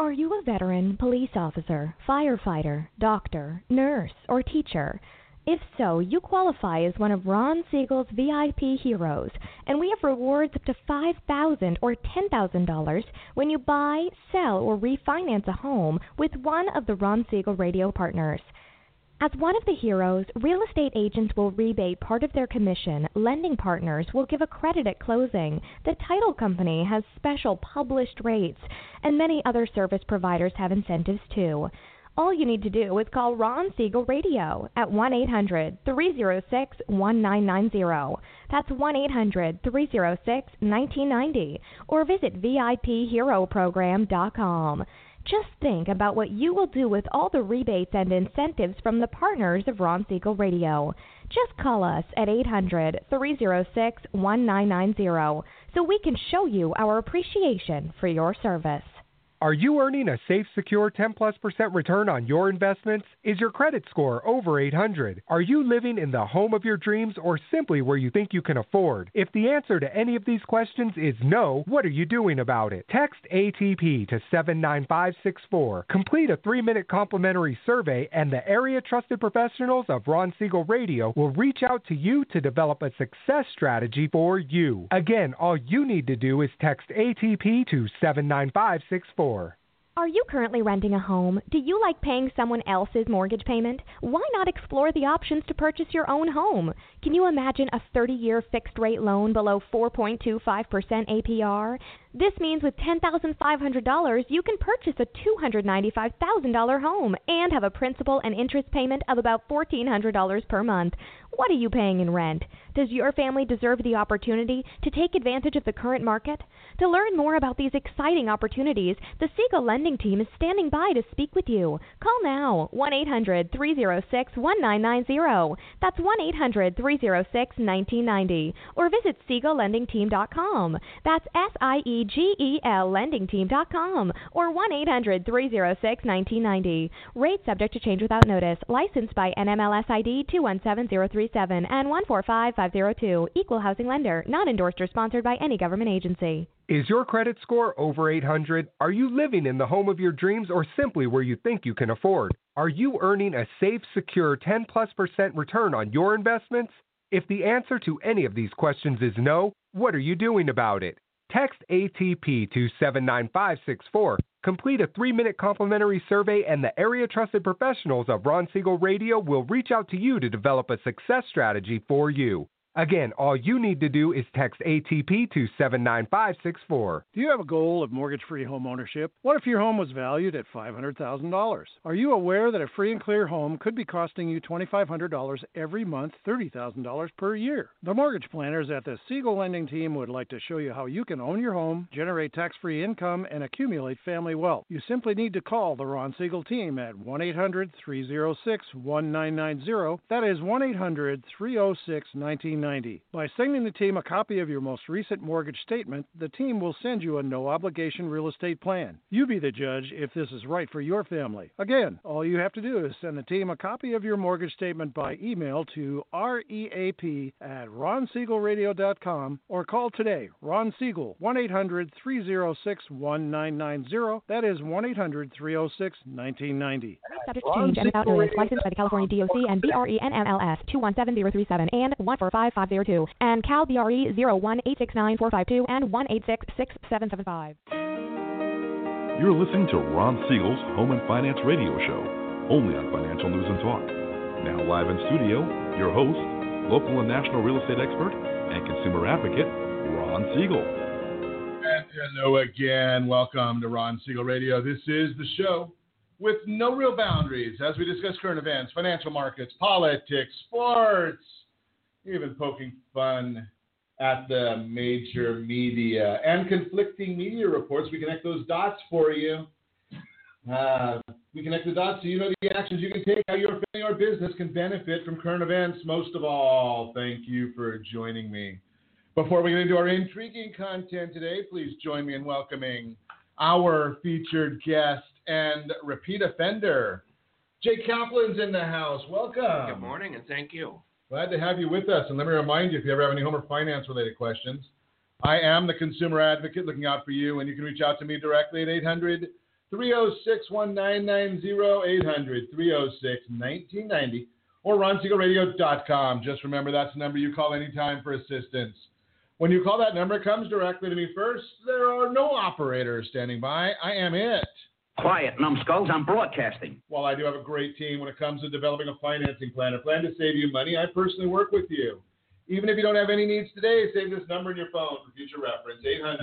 Are you a veteran, police officer, firefighter, doctor, nurse, or teacher? If so, you qualify as one of Ron Siegel's VIP heroes, and we have rewards up to $5,000 or $10,000 when you buy, sell, or refinance a home with one of the Ron Siegel radio partners. As one of the heroes, real estate agents will rebate part of their commission, lending partners will give a credit at closing, the title company has special published rates, and many other service providers have incentives too. All you need to do is call Ron Siegel Radio at 1-800-306-1990. That's 1-800-306-1990. Or visit VIPHeroProgram.com. Just think about what you will do with all the rebates and incentives from the partners of Ron Siegel Radio. Just call us at 800-306-1990 so we can show you our appreciation for your service. Are you earning a safe, secure 10+% return on your investments? Is your credit score over 800? Are you living in the home of your dreams or simply where you think you can afford? If the answer to any of these questions is no, what are you doing about it? Text ATP to 79564. Complete a 3-minute complimentary survey and the area trusted professionals of Ron Siegel Radio will reach out to you to develop a success strategy for you. Again, all you need to do is text ATP to 79564. Are you currently renting a home? Do you like paying someone else's mortgage payment? Why not explore the options to purchase your own home? Can you imagine a 30-year fixed-rate loan below 4.25% APR? This means with $10,500, you can purchase a $295,000 home and have a principal and interest payment of about $1,400 per month. What are you paying in rent? Does your family deserve the opportunity to take advantage of the current market? To learn more about these exciting opportunities, the Siegel Lending Team is standing by to speak with you. Call now, 1-800-306-1990. That's 1-800-306-1990. Or visit SiegelLendingTeam.com. That's SIEGEL LendingTeam.com. Or 1-800-306-1990. Rate subject to change without notice. Licensed by NMLS ID 217037 and 145502. Equal housing lender. Not endorsed or sponsored by any government agency. Is your credit score over 800? Are you living in the home of your dreams or simply where you think you can afford? Are you earning a safe, secure 10+% return on your investments? If the answer to any of these questions is no, what are you doing about it? Text ATP to 79564. Complete a 3-minute complimentary survey and the area trusted professionals of Ron Siegel Radio will reach out to you to develop a success strategy for you. Again, all you need to do is text ATP to 79564. Do you have a goal of mortgage-free home ownership? What if your home was valued at $500,000? Are you aware that a free and clear home could be costing you $2,500 every month, $30,000 per year? The mortgage planners at the Siegel Lending Team would like to show you how you can own your home, generate tax-free income, and accumulate family wealth. You simply need to call the Ron Siegel Team at 1-800-306-1990. That is 1-800-306-1990. By sending the team a copy of your most recent mortgage statement, the team will send you a no-obligation real estate plan. You be the judge if this is right for your family. Again, all you have to do is send the team a copy of your mortgage statement by email to reap@ronsiegelradio.com or call today, Ron Siegel, 1-800-306-1990. That is 1-800-306-1990. Subject to change and without notice. Licensed by the California DOC and BRENMLS 217037 and 145502 and Cal BRE 01869452 and 1866775. You're listening to Ron Siegel's Home and Finance Radio Show, only on Financial News and Talk. Now live in studio, your host, local and national real estate expert and consumer advocate, Ron Siegel. And hello again. Welcome to Ron Siegel Radio. This is the show with no real boundaries as we discuss current events, financial markets, politics, sports, even poking fun at the major media and conflicting media reports. We connect those dots for you. We connect the dots so you know the actions you can take, how your family or business can benefit from current events. Most of all, thank you for joining me. Before we get into our intriguing content today, please join me in welcoming our featured guest and repeat offender. Jay Kaplan's in the house. Welcome. Good morning, and thank you. Glad to have you with us. And let me remind you, if you ever have any home or finance-related questions, I am the consumer advocate looking out for you, and you can reach out to me directly at 800-306-1990, or RonSiegelRadio.com. Just remember that's the number you call anytime for assistance. When you call that number, it comes directly to me first. There are no operators standing by. I am it. Quiet, numbskulls. I'm broadcasting. While I do have a great team when it comes to developing a financing plan to save you money, I personally work with you. Even if you don't have any needs today, save this number in your phone for future reference.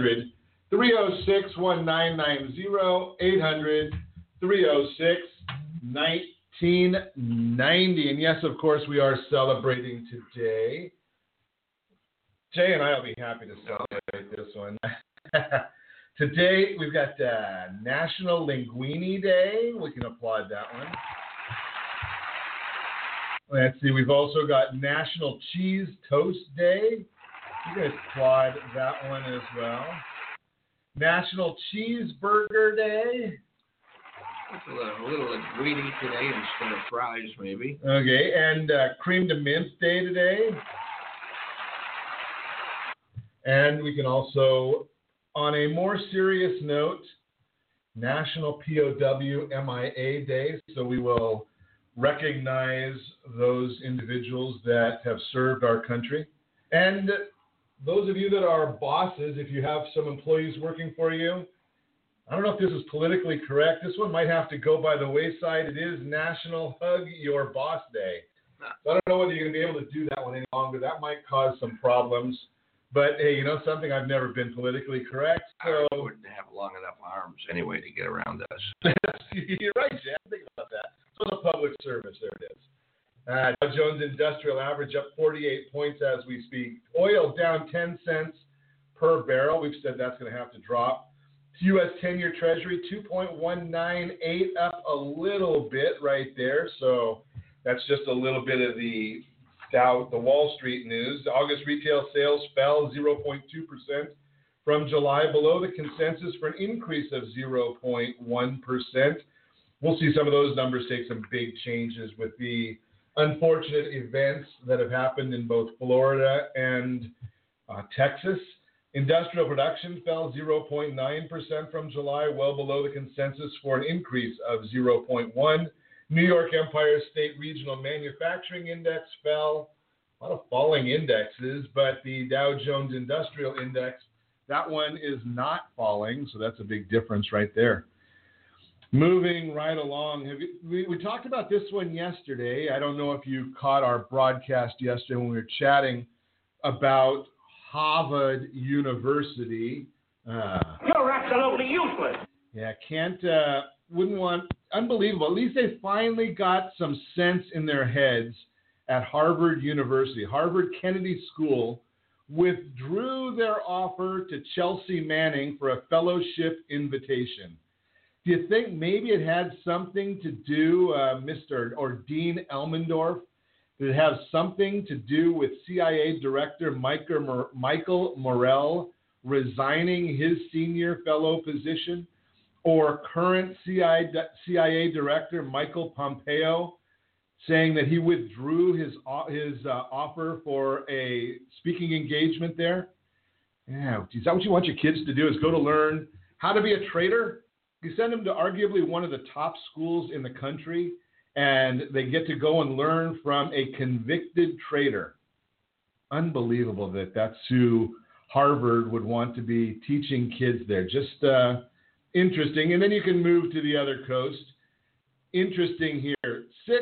800-306-1990. 800-306-1990. And yes, of course, we are celebrating today. Jay and I will be happy to celebrate this one. Today, we've got National Linguine Day. We can applaud that one. Let's see. We've also got National Cheese Toast Day. You guys applaud that one as well. National Cheeseburger Day. That's a little linguine today instead of fries, maybe. Okay, and Cream de Mint Day today. And we can also, on a more serious note, National POW MIA Day. So we will recognize those individuals that have served our country. And those of you that are bosses, if you have some employees working for you, I don't know if this is politically correct. This one might have to go by the wayside. It is National Hug Your Boss Day. So I don't know whether you're going to be able to do that one any longer. That might cause some problems. But, hey, you know something? I've never been politically correct. So I wouldn't have long enough arms anyway to get around us. You're right, Jan. Think about that. So the public service, there it is. Dow Jones Industrial Average up 48 points as we speak. Oil down 10 cents per barrel. We've said that's going to have to drop. U.S. 10-year Treasury 2.198, up a little bit right there. So that's just a little bit of the Wall Street news. The August retail sales fell 0.2% from July, below the consensus for an increase of 0.1%. We'll see some of those numbers take some big changes with the unfortunate events that have happened in both Florida and Texas. Industrial production fell 0.9% from July, well below the consensus for an increase of 0.1%. New York Empire State Regional Manufacturing Index fell. A lot of falling indexes, but the Dow Jones Industrial Index, that one is not falling, so that's a big difference right there. Moving right along, we talked about this one yesterday. I don't know if you caught our broadcast yesterday when we were chatting about Harvard University. You're absolutely useless. Yeah, wouldn't want, unbelievable. At least they finally got some sense in their heads at Harvard University. Harvard Kennedy School withdrew their offer to Chelsea Manning for a fellowship invitation. Do you think maybe it had something to do, Dean Elmendorf, did it have something to do with CIA Director Michael Morrell resigning his senior fellow position? Or current CIA Director Michael Pompeo saying that he withdrew his offer for a speaking engagement there? Yeah, is that what you want your kids to do, is go to learn how to be a traitor? You send them to arguably one of the top schools in the country, and they get to go and learn from a convicted traitor. Unbelievable that that's who Harvard would want to be teaching kids there. Just interesting. And then you can move to the other coast. Interesting here.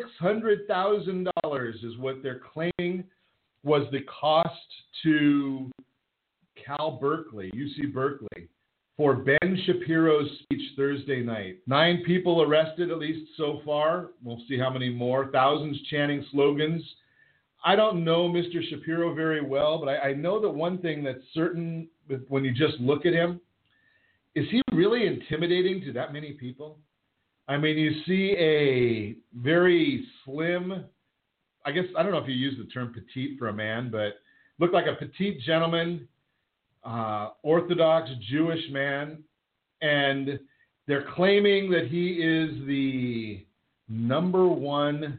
$600,000 is what they're claiming was the cost to UC Berkeley, for Ben Shapiro's speech Thursday night. 9 people arrested, at least so far. We'll see how many more. Thousands chanting slogans. I don't know Mr. Shapiro very well, but I know that one thing that's certain when you just look at him, is he really intimidating to that many people? I mean, you see a very slim, I guess, I don't know if you use the term petite for a man, but looked like a petite gentleman, Orthodox Jewish man, and they're claiming that he is the number one,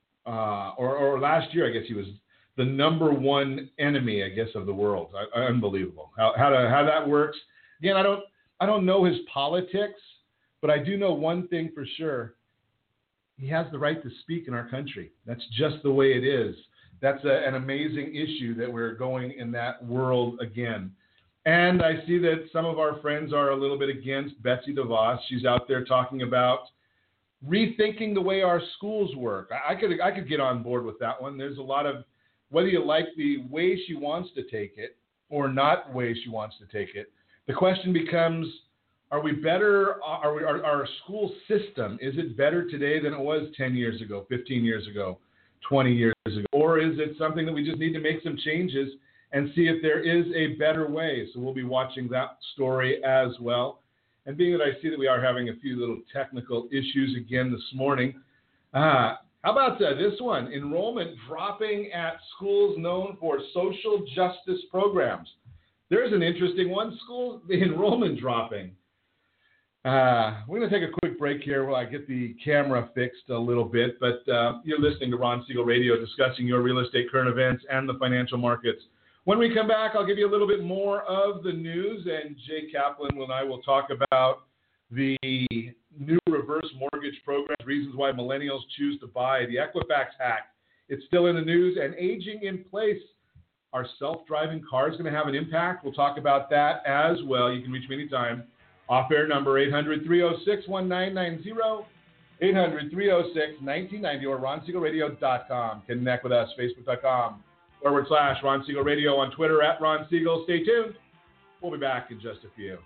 or last year, I guess he was the number one enemy, I guess, of the world. Unbelievable how that works. Again, I don't know his politics, But I do know one thing for sure. He has the right to speak in our country. That's just the way it is. That's an amazing issue that we're going in that world again. And I see that some of our friends are a little bit against Betsy DeVos. She's out there talking about rethinking the way our schools work. I could get on board with that one. There's a lot of, whether you like the way she wants to take it or not way she wants to take it, the question becomes, are we better, our school system, is it better today than it was 10 years ago, 15 years ago, 20 years ago? Or is it something that we just need to make some changes and see if there is a better way? So we'll be watching that story as well. And being that I see that we are having a few little technical issues again this morning, how about this one? Enrollment dropping at schools known for social justice programs. There's an interesting one. The enrollment dropping. We're going to take a quick break here while I get the camera fixed a little bit. But you're listening to Ron Siegel Radio, discussing your real estate current events and the financial markets. When we come back, I'll give you a little bit more of the news, and Jay Kaplan and I will talk about the new reverse mortgage program, reasons why millennials choose to buy, the Equifax hack. It's still in the news, and aging in place. Are self-driving cars going to have an impact? We'll talk about that as well. You can reach me anytime. Off-air number 800-306-1990, 800-306-1990, or RonSiegelRadio.com. Connect with us, Facebook.com/Ron Siegel Radio, on Twitter @Ron Siegel. Stay tuned. We'll be back in just a few.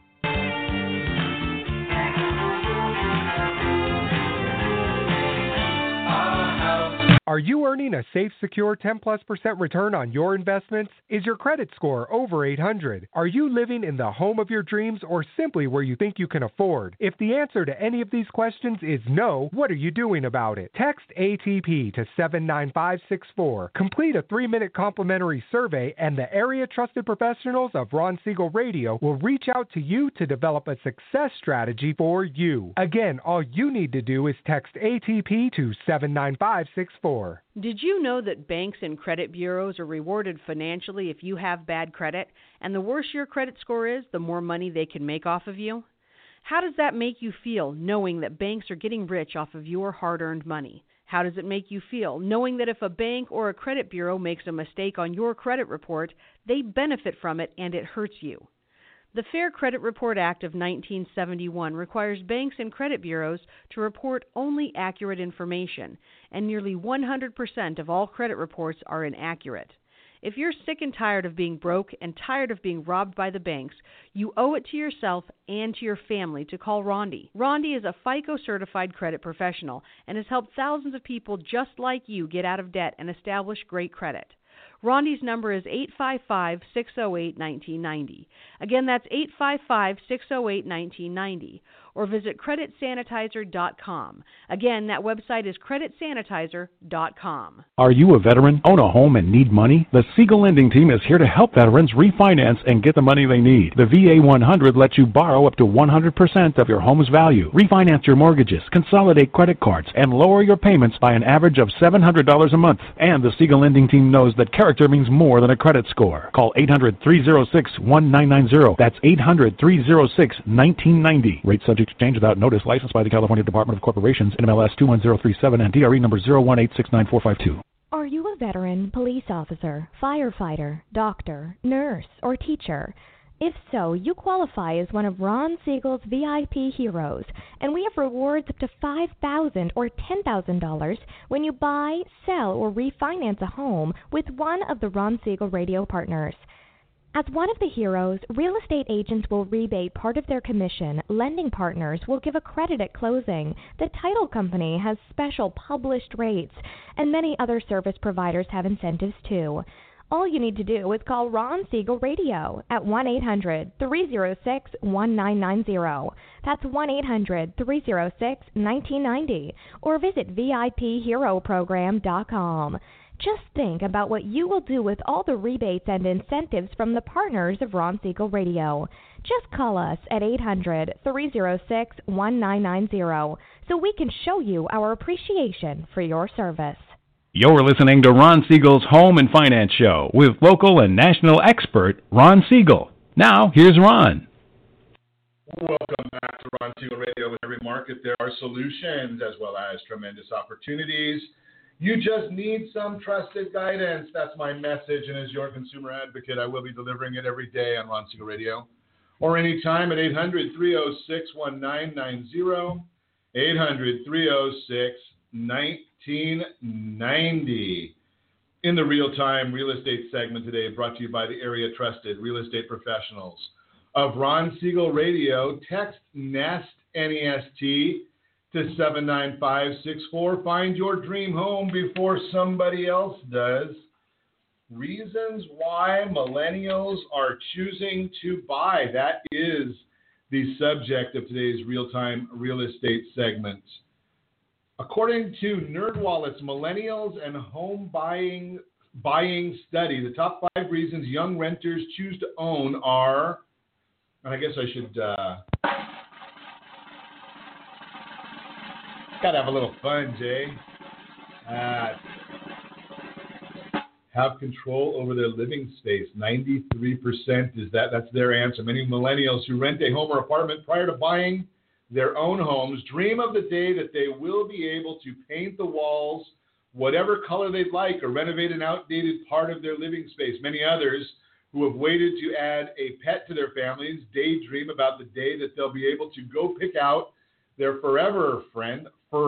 Are you earning a safe, secure 10+% return on your investments? Is your credit score over 800? Are you living in the home of your dreams or simply where you think you can afford? If the answer to any of these questions is no, what are you doing about it? Text ATP to 79564. Complete a 3-minute complimentary survey, and the area trusted professionals of Ron Siegel Radio will reach out to you to develop a success strategy for you. Again, all you need to do is text ATP to 79564. Did you know that banks and credit bureaus are rewarded financially if you have bad credit? And the worse your credit score is, the more money they can make off of you? How does that make you feel, knowing that banks are getting rich off of your hard-earned money? How does it make you feel, knowing that if a bank or a credit bureau makes a mistake on your credit report, they benefit from it and it hurts you? The Fair Credit Report Act of 1971 requires banks and credit bureaus to report only accurate information, and nearly 100% of all credit reports are inaccurate. If you're sick and tired of being broke and tired of being robbed by the banks, you owe it to yourself and to your family to call Rondi. Rondi is a FICO-certified credit professional and has helped thousands of people just like you get out of debt and establish great credit. Rondi's number is 855-608-1990. Again, that's 855-608-1990. Or visit creditsanitizer.com. Again, that website is creditsanitizer.com. Are you a veteran, own a home, and need money? The Siegel Lending Team is here to help veterans refinance and get the money they need. The VA 100 lets you borrow up to 100% of your home's value, refinance your mortgages, consolidate credit cards, and lower your payments by an average of $700 a month. And the Siegel Lending Team knows that character means more than a credit score. Call 800-306-1990. That's 800-306-1990. Rate subject to change without notice. Licensed by the California Department of Corporations, NMLS 21037, and DRE number 018694452. Are you a veteran, police officer, firefighter, doctor, nurse, or teacher? If so, you qualify as one of Ron Siegel's VIP heroes, and we have rewards up to $5,000 or $10,000 when you buy, sell, or refinance a home with one of the Ron Siegel Radio partners. As one of the heroes, real estate agents will rebate part of their commission, lending partners will give a credit at closing, the title company has special published rates, and many other service providers have incentives too. All you need to do is call Ron Siegel Radio at 1-800-306-1990. That's 1-800-306-1990. Or visit VIPHeroProgram.com. Just think about what you will do with all the rebates and incentives from the partners of Ron Siegel Radio. Just call us at 800-306-1990 so we can show you our appreciation for your service. You're listening to Ron Siegel's Home and Finance Show with local and national expert Ron Siegel. Now, here's Ron. Welcome back to Ron Siegel Radio. With every market, there are solutions as well as tremendous opportunities. You just need some trusted guidance. That's my message. And as your consumer advocate, I will be delivering it every day on Ron Siegel Radio or anytime at 800-306-1990, 800-306-1990. In the real-time real estate segment today, brought to you by the area trusted real estate professionals of Ron Siegel Radio. Text NEST, N-E-S-T, to 79564. Find your dream home before somebody else does. Reasons why millennials are choosing to buy. That is the subject of today's real-time real estate segment. According to NerdWallet's Millennials and Home Buying Study, the top 5 reasons young renters choose to own are, and I guess I should gotta have a little fun, Jay. Have control over their living space. 93% is that's their answer. Many millennials who rent a home or apartment prior to buying their own homes dream of the day that they will be able to paint the walls whatever color they'd like or renovate an outdated part of their living space. Many others who have waited to add a pet to their families daydream about the day that they'll be able to go pick out their forever friend,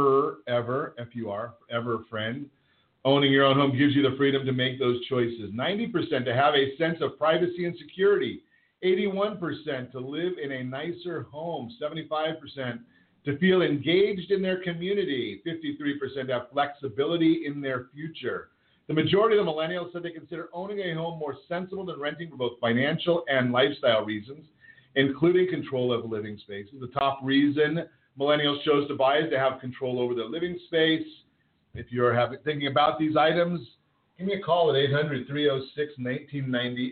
forever friend. Owning your own home gives you the freedom to make those choices. 90% to have a sense of privacy and security. 81% to live in a nicer home. 75% to feel engaged in their community. 53% to have flexibility in their future. The majority of the millennials said they consider owning a home more sensible than renting for both financial and lifestyle reasons, including control of living spaces. The top reason millennials chose to buy is to have control over their living space. If you're thinking about these items, give me a call at 800-306-1990,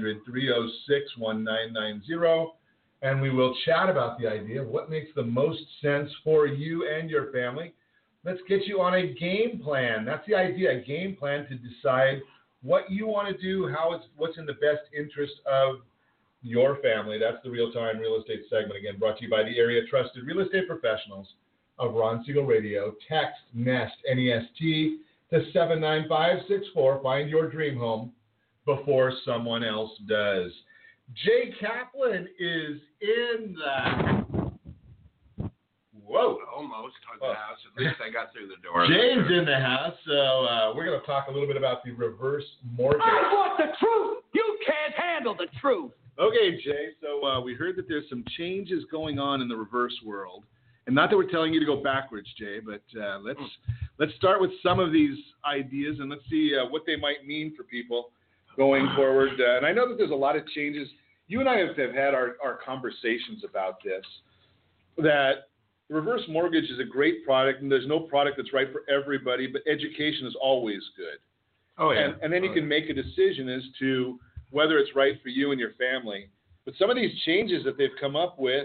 800-306-1990, and we will chat about the idea of what makes the most sense for you and your family. Let's get you on a game plan. That's the idea, a game plan to decide what you want to do, what's in the best interest of your family. That's the real-time real estate segment, again, brought to you by the area trusted real estate professionals of Ron Siegel Radio. Text NEST, N-E-S-T, to 79564. Find your dream home before someone else does. Jay Kaplan is in the... Whoa. Almost hung the house. At least I got through the door. Jay's in the house, so we're going to talk a little bit about the reverse mortgage. I want the truth. You can't handle the truth. Okay, Jay, so we heard that there's some changes going on in the reverse world. And not that we're telling you to go backwards, Jay, but let's start with some of these ideas and let's see what they might mean for people going forward. And I know that there's a lot of changes. You and I have had our conversations about this, that the reverse mortgage is a great product, and there's no product that's right for everybody, but education is always good. Oh, yeah. And then you can make a decision as to whether it's right for you and your family. But some of these changes that they've come up with,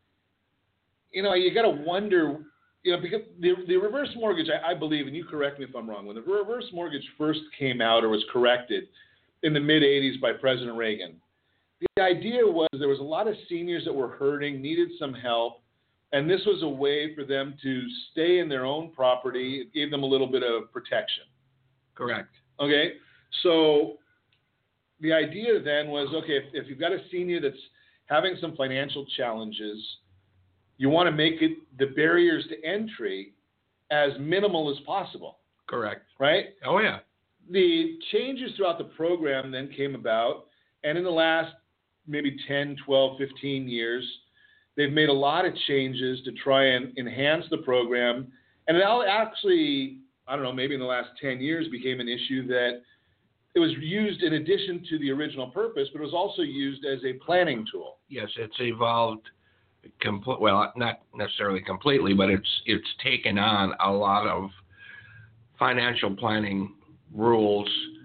you got to wonder, because the reverse mortgage, I believe, and you correct me if I'm wrong, when the reverse mortgage first came out or was corrected in the mid-'80s by President Reagan, the idea was there was a lot of seniors that were hurting, needed some help, and this was a way for them to stay in their own property. It gave them a little bit of protection. Correct. Okay, so the idea then was, okay, if you've got a senior that's having some financial challenges, you want to make it the barriers to entry as minimal as possible. Correct. Right? Oh, yeah. The changes throughout the program then came about, and in the last maybe 10, 12, 15 years, they've made a lot of changes to try and enhance the program. And it actually, I don't know, maybe in the last 10 years became an issue that it was used in addition to the original purpose, but it was also used as a planning tool. Yes, it's evolved, well, not necessarily completely, but it's taken on a lot of financial planning rules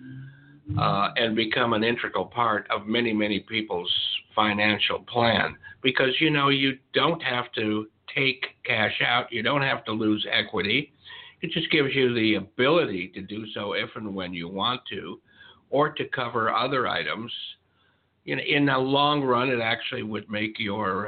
and become an integral part of many, many people's financial plan. Because, you don't have to take cash out. You don't have to lose equity. It just gives you the ability to do so if and when you want to, or to cover other items in the long run, it actually would make your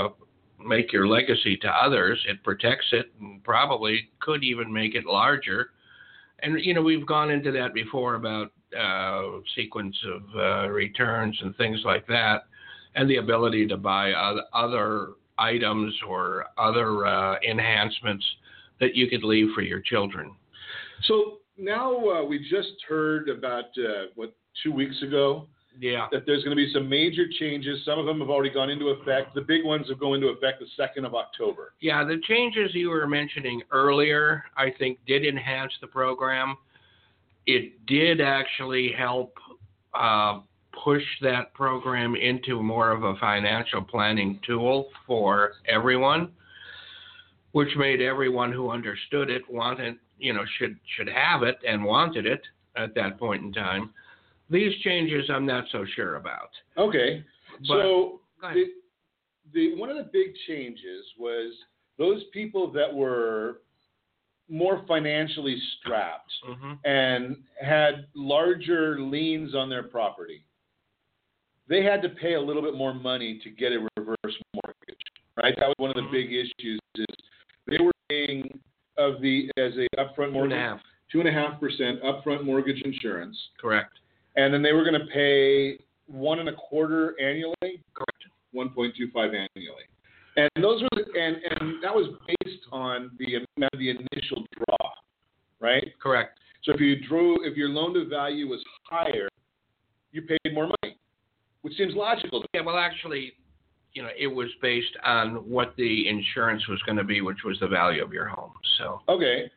legacy to others. It protects it and probably could even make it larger. And, we've gone into that before about sequence of returns and things like that, and the ability to buy other items or other enhancements that you could leave for your children. So now we just heard about, 2 weeks ago? Yeah. That there's going to be some major changes. Some of them have already gone into effect. The big ones will go into effect the 2nd of October. Yeah, the changes you were mentioning earlier, I think, did enhance the program. It did actually help push that program into more of a financial planning tool for everyone, which made everyone who understood it should have it and wanted it at that point in time. These changes I'm not so sure about. Okay. But, so one of the big changes was those people that were more financially strapped and had larger liens on their property, they had to pay a little bit more money to get a reverse mortgage, right? That was one of the big issues. Is they were paying as a upfront mortgage 2.5% upfront mortgage insurance. Correct. And then they were going to pay 1.25% annually. Correct. 1.25 annually. And those were and that was based on the initial draw, right? Correct. So if your loan to value was higher, you paid more money, which seems logical. Yeah, well, actually, it was based on what the insurance was going to be, which was the value of your home. So okay,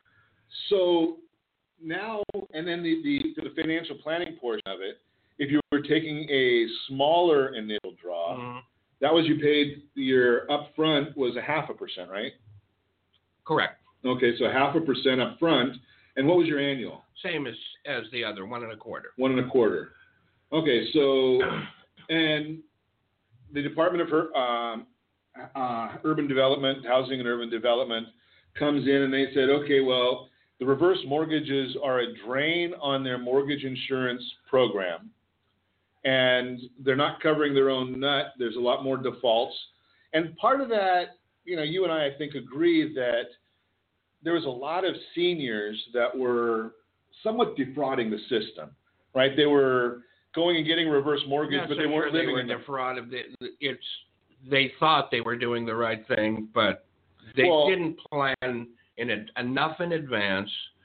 so now and then the financial planning portion of it, if you were taking a smaller initial draw, that was you paid your upfront was 0.5%, right? Correct. Okay, so 0.5% upfront, and what was your annual? Same as the other, 1.25%. 1.25%. Okay, so and the Department of Urban Development, Housing and Urban Development comes in and they said, okay, well, the reverse mortgages are a drain on their mortgage insurance program, and they're not covering their own nut. There's a lot more defaults. And part of that, you and I think, agree that there was a lot of seniors that were somewhat defrauding the system, right? They were going and getting a reverse mortgage, but they weren't living in defrauded. They thought they were doing the right thing, but they didn't plan enough in advance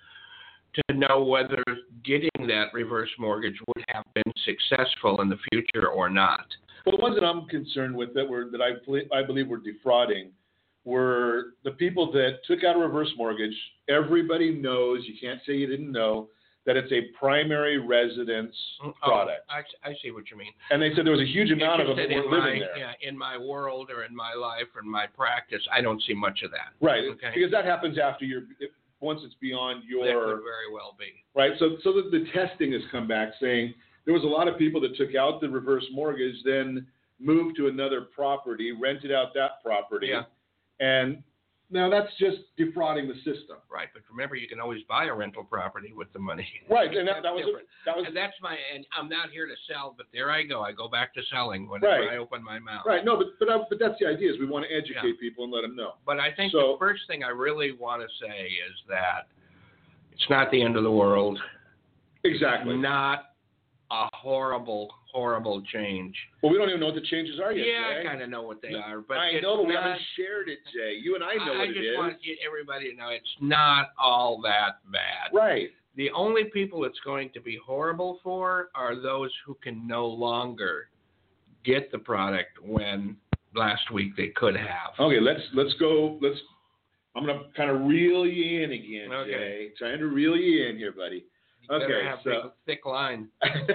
to know whether getting that reverse mortgage would have been successful in the future or not. Well, the ones that I'm concerned with that I believe were defrauding were the people that took out a reverse mortgage. Everybody knows, you can't say you didn't know, that it's a primary residence product. I see what you mean. And they said there was a huge amount of them that were living there. Yeah, in my world or in my life or in my practice, I don't see much of that. Right, okay? Because that happens after once it's beyond your... That could very well be. Right, so the testing has come back saying there was a lot of people that took out the reverse mortgage, then moved to another property, rented out that property, and now that's just defrauding the system. Right, but remember, you can always buy a rental property with the money. Right, and that was and that's and I'm not here to sell, but there I go. I go back to selling whenever I open my mouth. Right, no, but that's the idea, is we want to educate people and let them know. But I think the first thing I really want to say is that it's not the end of the world. Exactly. Not a horrible change. Well, we don't even know what the changes are yet. Yeah, Jay. I kind of know what they are, but I know, but we haven't shared it, Jay. You and I know what it is. I just want everybody to know it's not all that bad. Right. The only people it's going to be horrible for are those who can no longer get the product when last week they could have. Okay, let's go. I'm going to kind of reel you in again, okay. Jay. Trying to reel you in here, buddy. You better have a thick line.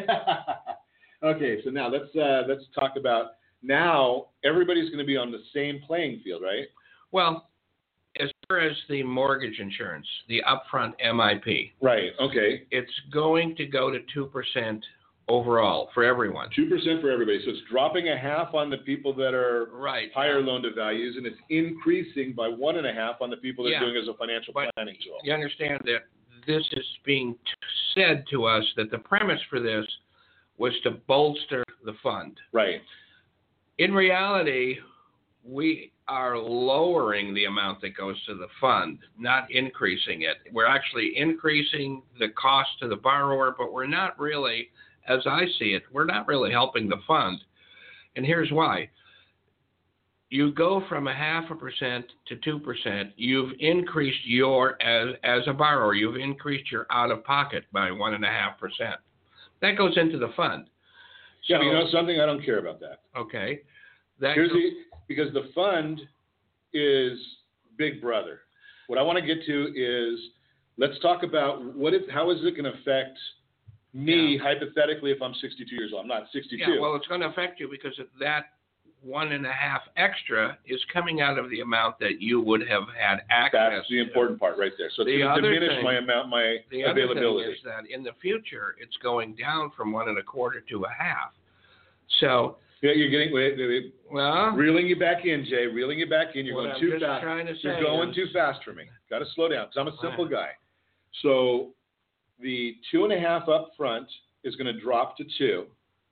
Okay, so now let's talk about, now everybody's going to be on the same playing field, right? Well, as far as the mortgage insurance, the upfront MIP. Right, okay. It's going to go to 2% overall for everyone. 2% for everybody. So it's dropping 0.5 on the people that are higher loan to values, and it's increasing by 1.5 on the people that are doing it as a financial planning tool. You understand that this is being said to us that the premise for this was to bolster the fund. Right. In reality, we are lowering the amount that goes to the fund, not increasing it. We're actually increasing the cost to the borrower, but we're not really, as I see it, we're not really helping the fund. And here's why. You go from 0.5% to 2%, you've increased as a borrower, you've increased your out-of-pocket by 1.5%. That goes into the fund. Yeah, but you know something? I don't care about that. Okay. Because the fund is Big Brother. What I want to get to is, let's talk about how is it going to affect me hypothetically if I'm 62 years old? I'm not 62. Yeah, well, it's going to affect you because that 1.5 extra is coming out of the amount that you would have had access to. That's the important part right there. So it's going to diminish my availability. The other thing is that in the future, it's going down from 1.25 to 0.5. So yeah, you're getting reeling you back in, Jay. Reeling you back in. You're going too fast. You're going too fast for me. Got to slow down because I'm a simple guy. So the 2.5 up front is going to drop to 2.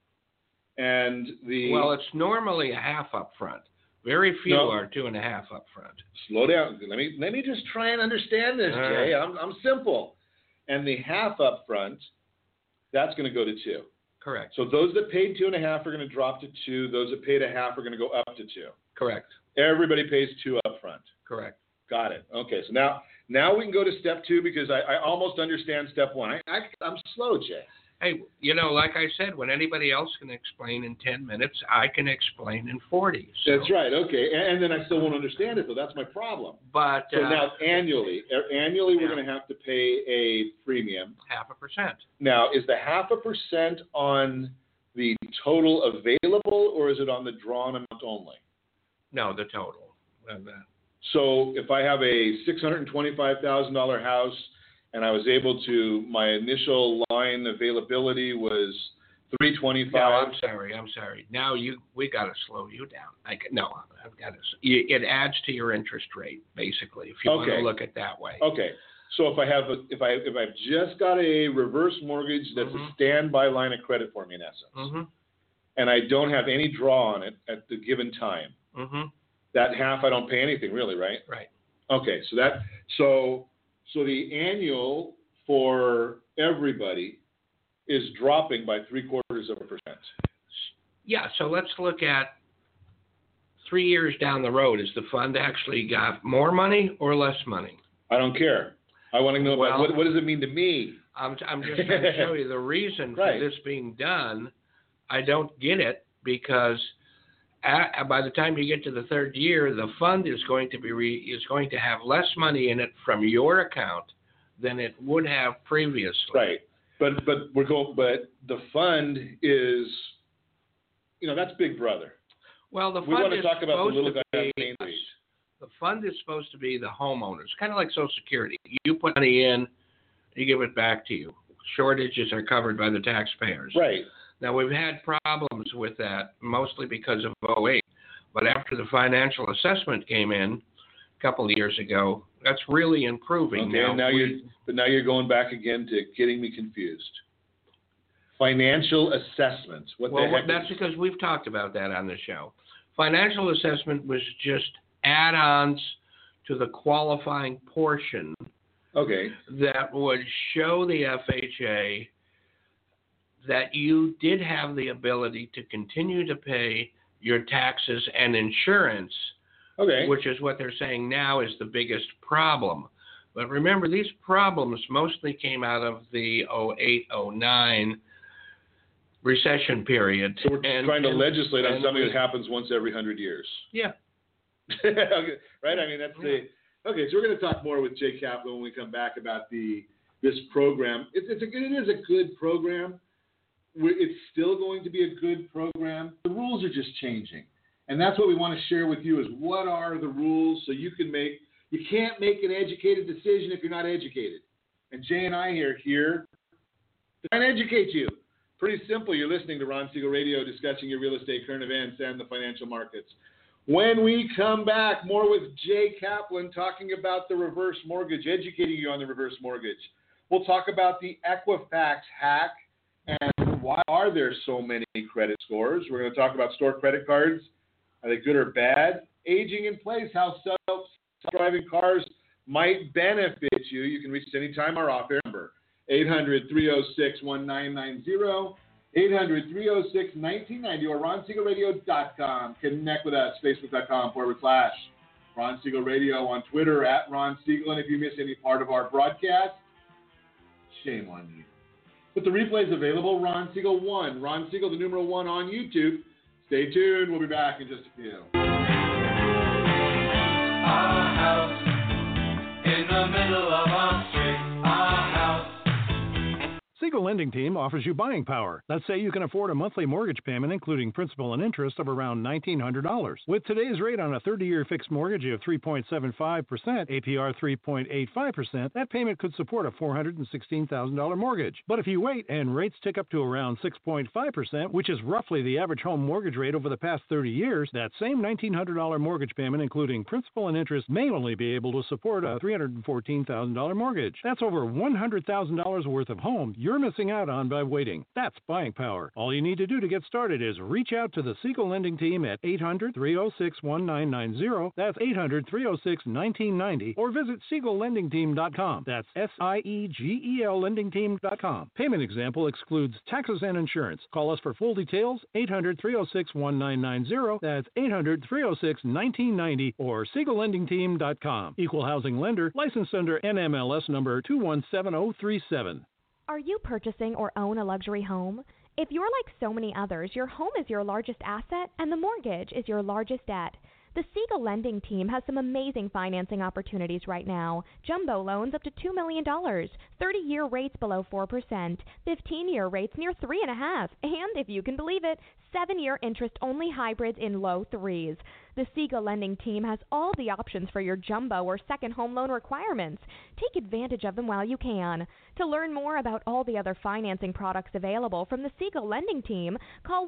And well, it's normally 0.5 up front. Very few are 2.5 up front. Slow down. Let me just try and understand this, Jay. I'm simple. And the 0.5 up front, that's going to go to 2. Correct. So those that paid 2.5 are going to drop to 2. Those that paid 0.5 are going to go up to 2. Correct. Everybody pays 2 up front. Correct. Got it. Okay. So now we can go to step 2 because I almost understand step 1. I'm slow, Jay. Hey, like I said, when anybody else can explain in 10 minutes, I can explain in 40. So. That's right. Okay. And then I still won't understand it, though. That's my problem. But so now annually we're going to have to pay a premium. 0.5%. Now, is the 0.5% on the total available, or is it on the drawn amount only? No, the total. So if I have a $625,000 house, and I was able to, my initial line availability was $325. No, I'm sorry. Now we got to slow you down. I've got to. It adds to your interest rate, basically, if you want to look at it that way. Okay. So if I've just got a reverse mortgage that's a standby line of credit for me in essence, and I don't have any draw on it at the given time, that half I don't pay anything really, right? Right. Okay. So the annual for everybody is dropping by 0.75%. Yeah, so let's look at 3 years down the road. Is the fund actually got more money or less money? I don't care. I want to know what does it mean to me? I'm just trying to show you the reason for this being done. I don't get it because by the time you get to the third year, the fund is going to have less money in it from your account than it would have previously. Right, but the fund is, that's Big Brother. Well, the fund we want is to talk about the little guy on be Main Street. The fund is supposed to be the homeowners, kind of like Social Security. You put money in, you give it back to you. Shortages are covered by the taxpayers. Right. Now, we've had problems with that, mostly because of 2008. But after the financial assessment came in a couple of years ago, that's really improving. Okay, now you're going back again to getting me confused. Financial assessments. That's because we've talked about that on the show. Financial assessment was just add-ons to the qualifying portion that would show the FHA that you did have the ability to continue to pay your taxes and insurance, which is what they're saying now is the biggest problem. But remember, these problems mostly came out of the 2008-2009 recession period. So we're trying to legislate on something that happens once every 100 years. Yeah. Right? I mean, that's Okay, so we're going to talk more with Jay Kaplan when we come back about this program. It is a good program. It's still going to be a good program. The rules are just changing. And that's what we want to share with you is what are the rules so you can't make an educated decision if you're not educated. And Jay and I are here to try and educate you. Pretty simple. You're listening to Ron Siegel Radio discussing your real estate, current events, and the financial markets. When we come back, more with Jay Kaplan talking about the reverse mortgage, educating you on the reverse mortgage. We'll talk about the Equifax hack and why are there so many credit scores? We're going to talk about store credit cards. Are they good or bad? Aging in place, how self-driving cars might benefit you. You can reach us anytime. Our off-air number, 800-306-1990, 800-306-1990, or RonSiegelRadio.com. Connect with us, Facebook.com/Ron Siegel Radio, on Twitter @Ron Siegel. And if you miss any part of our broadcast, shame on you. But the replay is available, Ron Siegel 1, Ron Siegel, the numeral 1 on YouTube. Stay tuned. We'll be back in just a few. Our house in the middle of our street. Our house. Siegel Lending Team offers you buying power. Let's say you can afford a monthly mortgage payment, including principal and interest, of around $1,900. With today's rate on a 30-year fixed mortgage of 3.75%, APR 3.85%, that payment could support a $416,000 mortgage. But if you wait and rates tick up to around 6.5%, which is roughly the average home mortgage rate over the past 30 years, that same $1,900 mortgage payment, including principal and interest, may only be able to support a $314,000 mortgage. That's over $100,000 worth of home you're missing out on by waiting. That's buying power. All you need to do to get started is reach out to the Siegel Lending Team at 800-306-1990. That's 800-306-1990. Or visit SiegelLendingTeam.com. That's SIEGEL LendingTeam.com. Payment example excludes taxes and insurance. Call us for full details, 800-306-1990. That's 800-306-1990 or SiegelLendingTeam.com. Equal housing lender, licensed under NMLS number 217037. Are you purchasing or own a luxury home? If you're like so many others, your home is your largest asset and the mortgage is your largest debt. The Siegel Lending Team has some amazing financing opportunities right now. Jumbo loans up to $2 million, 30-year rates below 4%, 15-year rates near 3.5%, and if you can believe it, 7-year interest-only hybrids in low 3s. The Siegel Lending Team has all the options for your jumbo or second home loan requirements. Take advantage of them while you can. To learn more about all the other financing products available from the Siegel Lending Team, call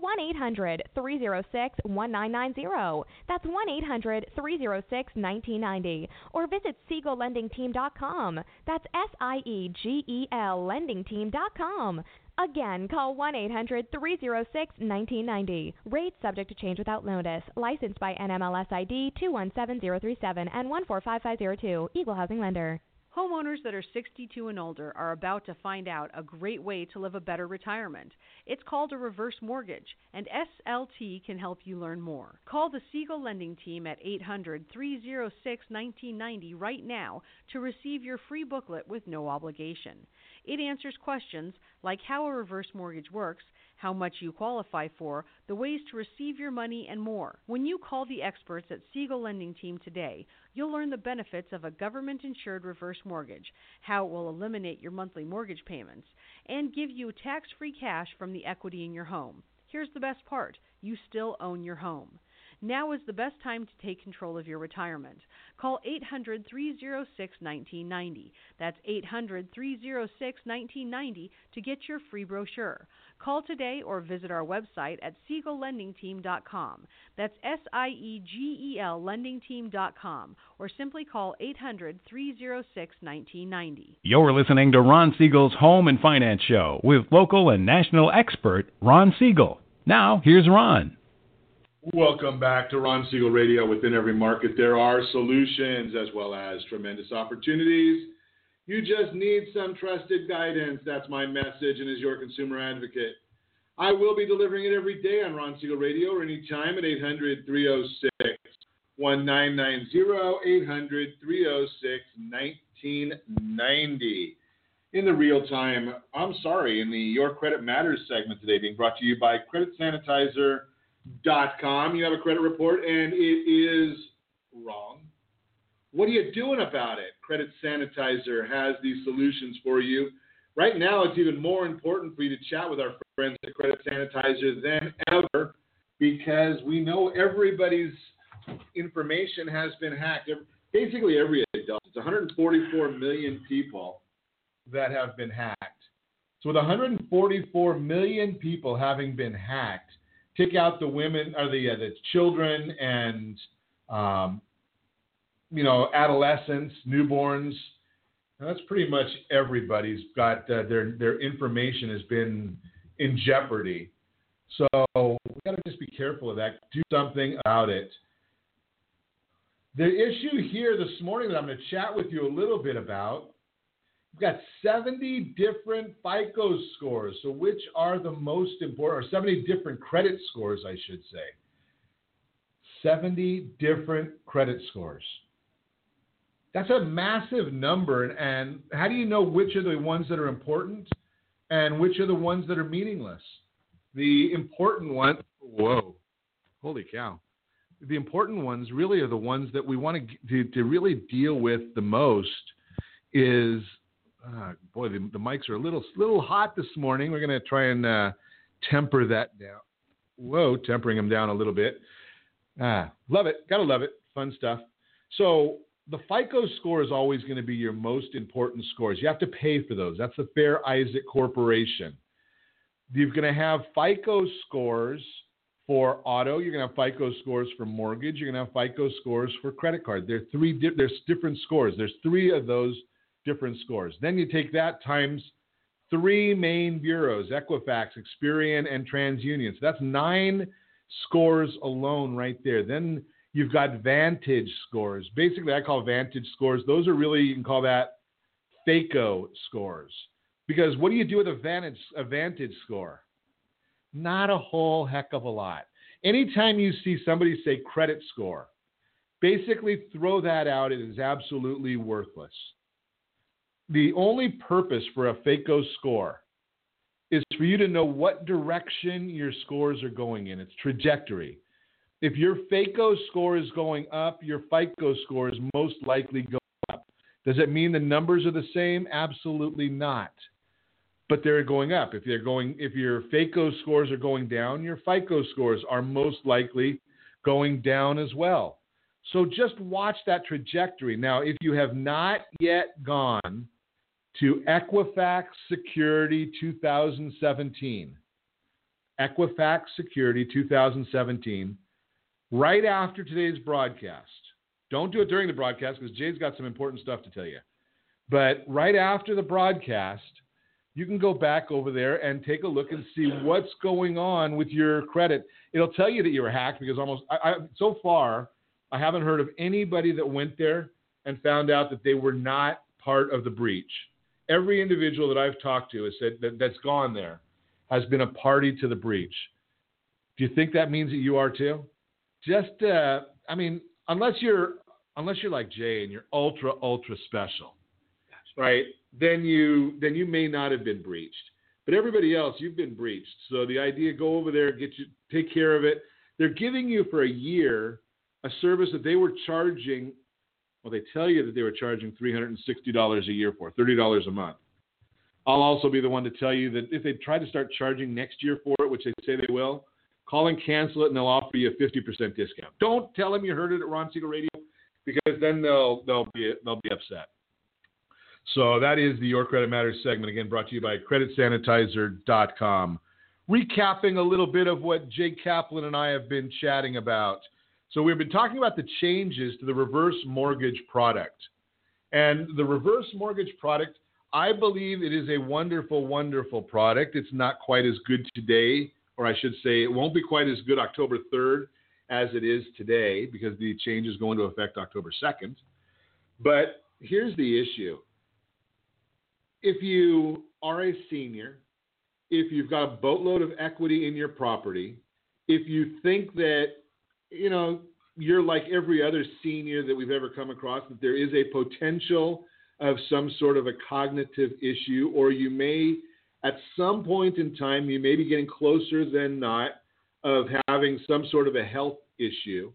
1-800-306-1990. That's 1-800-306-1990. Or visit SiegelLendingTeam.com. That's SIEGEL LendingTeam.com. Again, call 1-800-306-1990. Rates subject to change without notice. Licensed by NMLS ID 217037 and 145502. Equal housing lender. Homeowners that are 62 and older are about to find out a great way to live a better retirement. It's called a reverse mortgage, and SLT can help you learn more. Call the Siegel Lending Team at 800-306-1990 right now to receive your free booklet with no obligation. It answers questions like how a reverse mortgage works, how much you qualify for, the ways to receive your money, and more. When you call the experts at Siegel Lending Team today, you'll learn the benefits of a government-insured reverse mortgage, how it will eliminate your monthly mortgage payments, and give you tax-free cash from the equity in your home. Here's the best part. You still own your home. Now is the best time to take control of your retirement. Call 800-306-1990. That's 800-306-1990 to get your free brochure. Call today or visit our website at SiegelLendingTeam.com. That's SIEGEL LendingTeam.com. Or simply call 800-306-1990. You're listening to Ron Siegel's Home and Finance Show with local and national expert Ron Siegel. Now, here's Ron. Welcome back to Ron Siegel Radio. Within every market, there are solutions as well as tremendous opportunities. You just need some trusted guidance. That's my message, and as your consumer advocate, I will be delivering it every day on Ron Siegel Radio or anytime at 800-306-1990, 800-306-1990. In the real time, in the Your Credit Matters segment today, being brought to you by CreditSanitizer.com. You have a credit report and it is wrong. What are you doing about it? Credit Sanitizer has these solutions for you. Right now, it's even more important for you to chat with our friends at Credit Sanitizer than ever because we know everybody's information has been hacked. Basically, every adult. It's 144 million people that have been hacked. So with 144 million people having been hacked, take out the women or the children and adolescents, newborns. Now, that's pretty much everybody's got their information has been in jeopardy. So we got to just be careful of that. Do something about it. The issue here this morning that I'm going to chat with you a little bit about, we've got 70 different FICO scores. So which are the most important, or 70 different credit scores, I should say. 70 different credit scores. That's a massive number. And how do you know which are the ones that are important and which are the ones that are meaningless? The important one, whoa, holy cow. The important ones really are the ones that we want to really deal with the most is, boy, the mics are a little hot this morning. We're going to try and temper that down. Whoa, tempering them down a little bit. Love it. Got to love it. Fun stuff. So the FICO score is always going to be your most important scores. You have to pay for those. That's the Fair Isaac Corporation. You're going to have FICO scores for auto. You're going to have FICO scores for mortgage. You're going to have FICO scores for credit card. There's different scores. There's 3 of those different scores. Then you take that times 3 main bureaus, Equifax, Experian, and TransUnion. So that's 9 scores alone right there. Then you've got Vantage scores. Basically, I call Vantage scores. Those are really, you can call that FACO scores. Because what do you do with a Vantage score? Not a whole heck of a lot. Anytime you see somebody say credit score, basically throw that out. It is absolutely worthless. The only purpose for a FACO score is for you to know what direction your scores are going in, its trajectory. If your FACO score is going up, your FICO score is most likely going up. Does it mean the numbers are the same? Absolutely not. But they're going up. If your FACO scores are going down, your FICO scores are most likely going down as well. So just watch that trajectory. Now, if you have not yet gone to Equifax Security 2017, Equifax Security 2017, right after today's broadcast. Don't do it during the broadcast because Jay's got some important stuff to tell you. But right after the broadcast, you can go back over there and take a look and see what's going on with your credit. It'll tell you that you were hacked because so far, I haven't heard of anybody that went there and found out that they were not part of the breach. Every individual that I've talked to has said that's gone there has been a party to the breach. Do you think that means that you are too? Unless you're like Jay and you're ultra special, right? Then you may not have been breached. But everybody else, you've been breached. So the idea, go over there, take care of it. They're giving you for a year a service that they were charging. Well, they tell you that they were charging $360 a year for, $30 a month. I'll also be the one to tell you that if they try to start charging next year for it, which they say they will, call and cancel it, and they'll offer you a 50% discount. Don't tell them you heard it at Ron Siegel Radio, because then they'll be upset. So that is the Your Credit Matters segment, again, brought to you by CreditSanitizer.com. Recapping a little bit of what Jay Kaplan and I have been chatting about. So we've been talking about the changes to the reverse mortgage product. And the reverse mortgage product, I believe it is a wonderful, wonderful product. It's not quite as good today, or I should say it won't be quite as good October 3rd as it is today, because the changes go into effect October 2nd. But here's the issue. If you are a senior, if you've got a boatload of equity in your property, if you think that, you're like every other senior that we've ever come across, that there is a potential of some sort of a cognitive issue, or you may, at some point in time, you may be getting closer than not of having some sort of a health issue,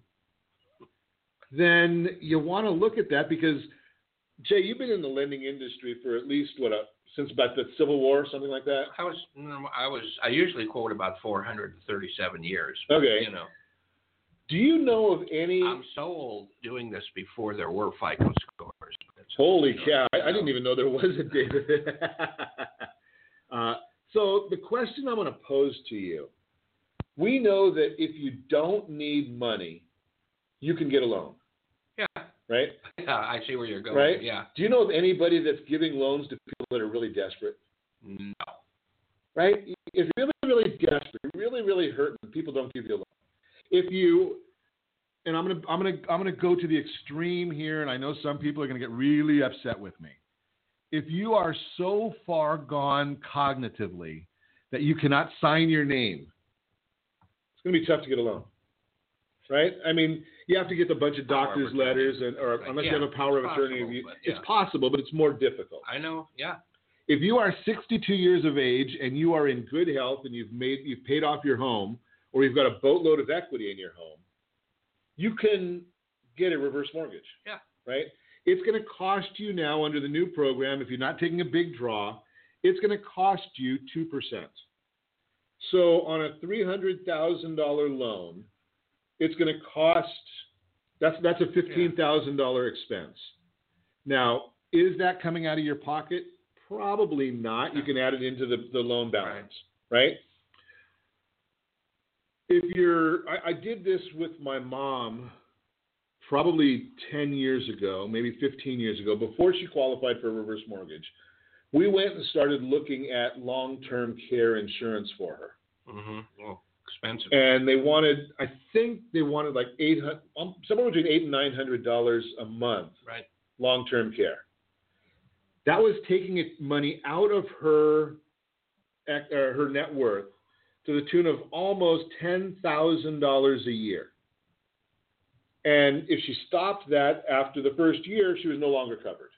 then you want to look at that because, Jay, you've been in the lending industry for at least, since about the Civil War, something like that? I usually quote about 437 years. Okay. Do you know of any? I'm so old doing this before there were FICO scores. Holy cow! I didn't even know there was a David. So the question I'm going to pose to you: we know that if you don't need money, you can get a loan. Yeah. Right. Yeah, I see where you're going. Right. Yeah. Do you know of anybody that's giving loans to people that are really desperate? No. right? If you're really, really desperate, really, really hurting, people don't give you a loan. If you, and I'm gonna go to the extreme here, and I know some people are gonna get really upset with me. If you are so far gone cognitively that you cannot sign your name, it's gonna be tough to get a loan, right? I mean, you have to get a bunch of doctor's letters, or unless you have a power of attorney, it's possible, but it's more difficult. I know, yeah. If you are 62 years of age and you are in good health and you've paid off your home, or you've got a boatload of equity in your home, you can get a reverse mortgage. Yeah. Right? It's going to cost you now under the new program, if you're not taking a big draw, it's going to cost you 2%. So on a $300,000 loan, it's going to cost, that's a $15,000 expense. Now, is that coming out of your pocket? Probably not. You can add it into the loan balance, right? I did this with my mom probably 10 years ago, maybe 15 years ago, before she qualified for a reverse mortgage. We went and started looking at long-term care insurance for her. Mm-hmm. Well, expensive. And I think they wanted like somewhere between $800 and $900 a month. Right. Long-term care. That was taking money out of her net worth to the tune of almost $10,000 a year. And if she stopped that after the first year, she was no longer covered.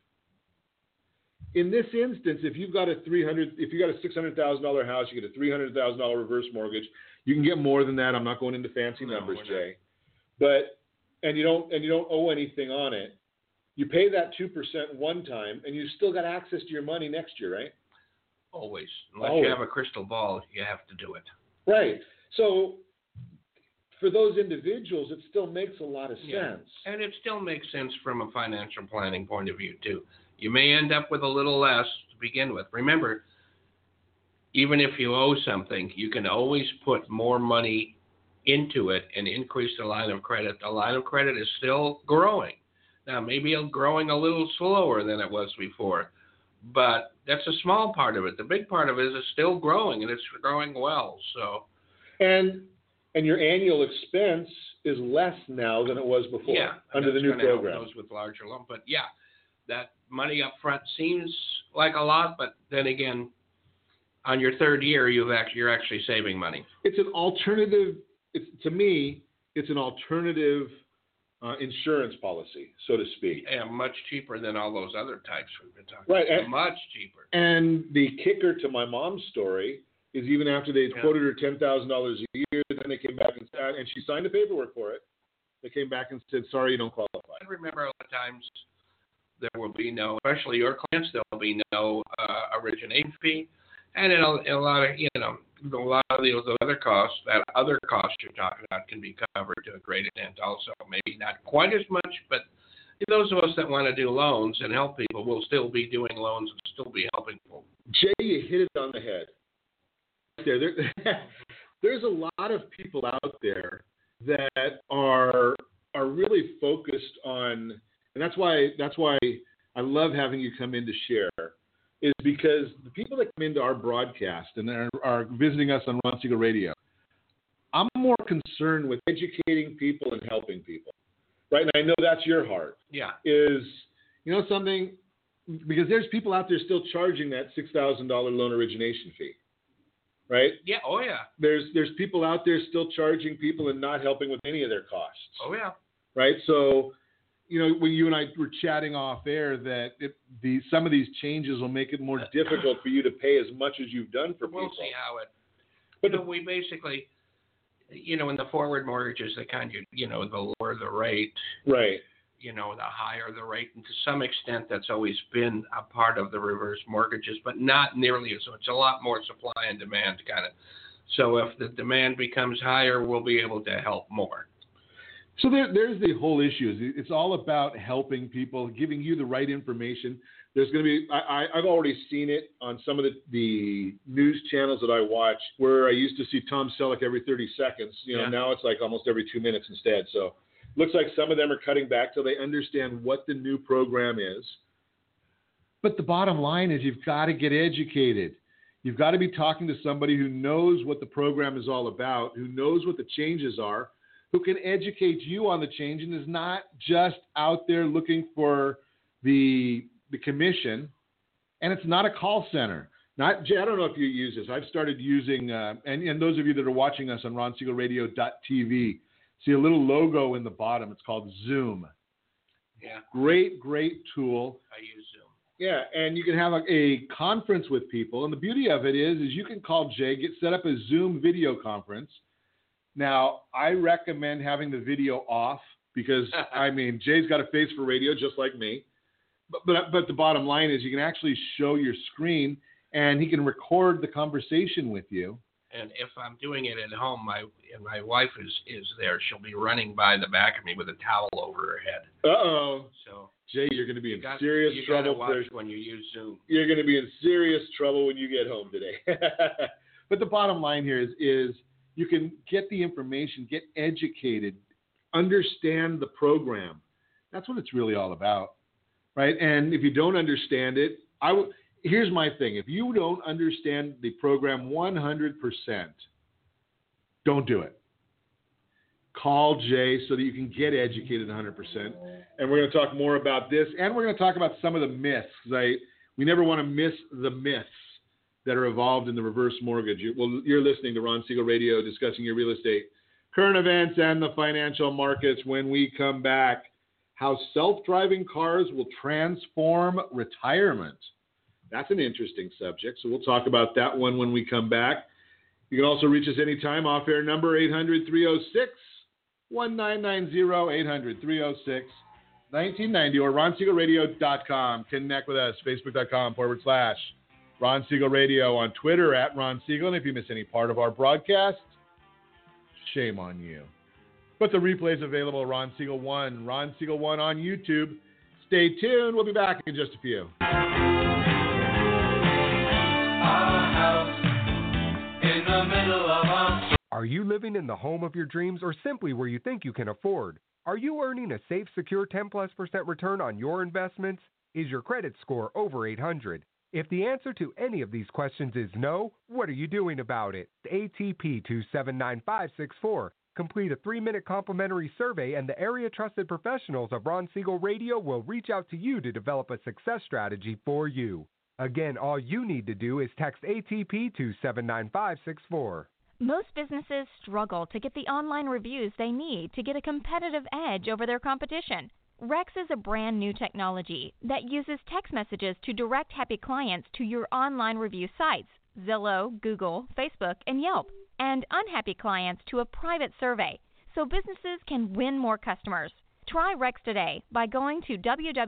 In this instance, if you've got a $600,000 house, you get a $300,000 reverse mortgage. You can get more than that. I'm not going into fancy numbers, Jay. But you don't owe anything on it. You pay that 2% one time, and you've still got access to your money next year, right? Always. Unless you have a crystal ball, you have to do it. Right. So for those individuals, it still makes a lot of sense. And it still makes sense from a financial planning point of view, too. You may end up with a little less to begin with. Remember, even if you owe something, you can always put more money into it and increase the line of credit. The line of credit is still growing. Now, maybe it's growing a little slower than it was before, but that's a small part of it. The big part of it is it's still growing, and it's growing well. So, and your annual expense is less now than it was before under the new program. Those with larger loans, but that money up front seems like a lot, but then again, on your third year, you're actually saving money. It's an alternative. To me, it's an alternative insurance policy, so to speak. Yeah, much cheaper than all those other types we've been talking about. Right. Much cheaper. And the kicker to my mom's story is even after they quoted her $10,000 a year, then they came back and she signed the paperwork for it. They came back and said, sorry, you don't qualify. I remember a lot of times there will be no, especially your clients, there will be no origination fee. And in a lot of, a lot of those other costs you're talking about can be covered to a great extent also. Maybe not quite as much, but those of us that want to do loans and help people will still be doing loans and still be helping people. Jay, you hit it on the head. There's a lot of people out there that are really focused on, and that's why I love having you come in to share, is because the people that come into our broadcast and are visiting us on Ron Siegel Radio, I'm more concerned with educating people and helping people, right? And I know that's your heart. Yeah. Is, something, because there's people out there still charging that $6,000 loan origination fee, right? Yeah. Oh, yeah. There's people out there still charging people and not helping with any of their costs. Oh, yeah. Right? So, when you and I were chatting off air, that some of these changes will make it more difficult for you to pay as much as you've done for people. We'll see how it. But we basically, in the forward mortgages, the the lower the rate, right? The higher the rate, and to some extent, that's always been a part of the reverse mortgages, but not nearly as much. It's a lot more supply and demand kind of. So if the demand becomes higher, we'll be able to help more. So there's the whole issue. It's all about helping people, giving you the right information. There's going to be, I've already seen it on some of the news channels that I watch, where I used to see Tom Selleck every 30 seconds. Now it's like almost every 2 minutes instead. So looks like some of them are cutting back till they understand what the new program is. But the bottom line is you've got to get educated. You've got to be talking to somebody who knows what the program is all about, who knows what the changes are, who can educate you on the change and is not just out there looking for the commission. And it's not a call center. I don't know if you use this. I've started using, and those of you that are watching us on RonSiegelRadio.tv, see a little logo in the bottom. It's called Zoom. Yeah. Great tool. I use Zoom. Yeah, and you can have a conference with people. And the beauty of it is you can call Jay, set up a Zoom video conference. Now, I recommend having the video off because, Jay's got a face for radio just like me. But the bottom line is you can actually show your screen, and he can record the conversation with you. And if I'm doing it at home, my wife is there. She'll be running by the back of me with a towel over her head. Uh-oh. So Jay, you're going to be in serious trouble. You got to watch when you use Zoom. You're going to be in serious trouble when you get home today. But the bottom line here is you can get the information, get educated, understand the program. That's what it's really all about, right? And if you don't understand it, here's my thing. If you don't understand the program 100%, don't do it. Call Jay so that you can get educated 100%. And we're going to talk more about this. And we're going to talk about some of the myths. We never want to miss the myths that are involved in the reverse mortgage. You're listening to Ron Siegel Radio discussing your real estate, current events, and the financial markets. When we come back, how self-driving cars will transform retirement. That's an interesting subject, so we'll talk about that one when we come back. You can also reach us anytime, off-air number 800-306-1990, 800-306-1990, or RonSiegelRadio.com. Connect with us, Facebook.com/Ron Siegel Radio, on Twitter @Ron Siegel. And if you miss any part of our broadcast, shame on you. But the replay is available at Ron Siegel 1, Ron Siegel 1 on YouTube. Stay tuned. We'll be back in just a few. Are you living in the home of your dreams or simply where you think you can afford? Are you earning a safe, secure 10+% return on your investments? Is your credit score over 800? If the answer to any of these questions is no, what are you doing about it? ATP 279564. Complete a 3-minute complimentary survey and the area trusted professionals of Ron Siegel Radio will reach out to you to develop a success strategy for you. Again, all you need to do is text ATP to 79564. Most businesses struggle to get the online reviews they need to get a competitive edge over their competition. Rex is a brand new technology that uses text messages to direct happy clients to your online review sites, Zillow, Google, Facebook, and Yelp, and unhappy clients to a private survey, so businesses can win more customers. Try Rex today by going to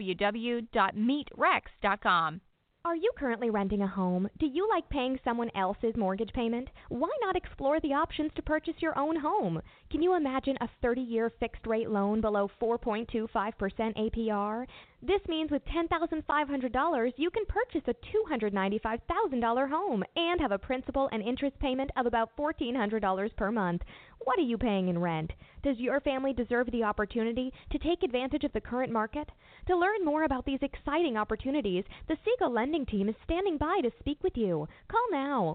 www.meetrex.com. Are you currently renting a home? Do you like paying someone else's mortgage payment? Why not explore the options to purchase your own home? Can you imagine a 30-year fixed-rate loan below 4.25% APR? This means with $10,500, you can purchase a $295,000 home and have a principal and interest payment of about $1,400 per month. What are you paying in rent? Does your family deserve the opportunity to take advantage of the current market? To learn more about these exciting opportunities, the Siegel Lending Team is standing by to speak with you. Call now,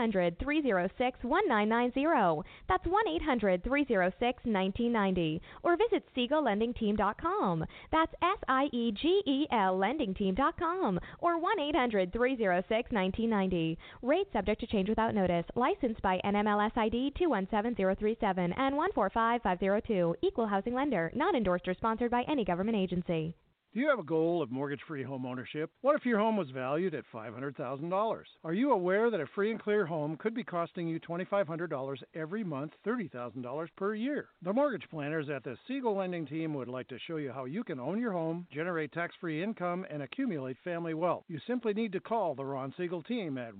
1-800-306-1990. That's 1-800-306-1990. Or visit SiegelLendingTeam.com. That's SIEGEL LendingTeam.com. Or 1-800-306-1990. Rate subject to change without notice. Licensed by NMLS ID 217037 and 145502. Equal housing lender. Not endorsed or sponsored by any government agency. Do you have a goal of mortgage-free home ownership? What if your home was valued at $500,000? Are you aware that a free and clear home could be costing you $2,500 every month, $30,000 per year? The mortgage planners at the Siegel Lending Team would like to show you how you can own your home, generate tax-free income, and accumulate family wealth. You simply need to call the Ron Siegel Team at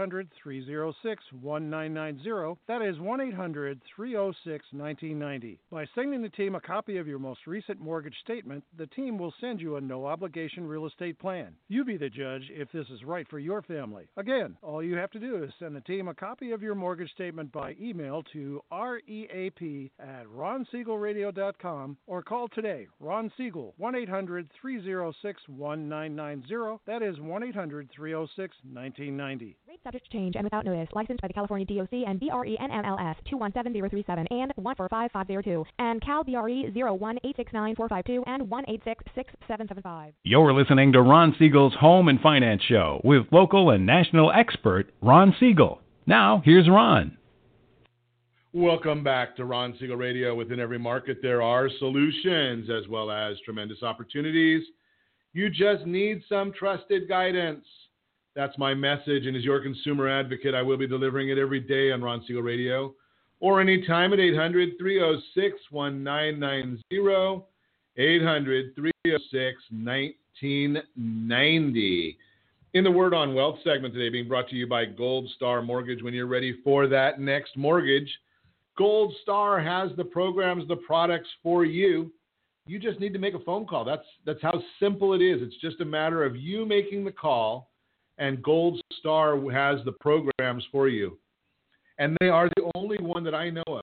1-800-306-1990. That is 1-800-306-1990. By sending the team a copy of your most recent mortgage statement, the team will send you a no-obligation real estate plan. You be the judge if this is right for your family. Again, all you have to do is send the team a copy of your mortgage statement by email to reap@ronsiegelradio.com or call today. Ron Siegel, 1-800-306-1990. That is 1-800-306-1990. Rate subject to change and without notice. Licensed by the California DOC and BRE NMLS 217037 and 145502 and Cal BRE 0186945 and 1866775. You're listening to Ron Siegel's Home and Finance Show with local and national expert Ron Siegel. Now, here's Ron. Welcome back to Ron Siegel Radio. Within every market, there are solutions as well as tremendous opportunities. You just need some trusted guidance. That's my message, and as your consumer advocate, I will be delivering it every day on Ron Siegel Radio or anytime at 800-306-1990, 800-306-1990. In the Word on Wealth segment today, being brought to you by Gold Star Mortgage. When you're ready for that next mortgage, Gold Star has the programs, the products for you. You just need to make a phone call. That's how simple it is. It's just a matter of you making the call, and Gold Star has the programs for you. And they are the only one that I know of,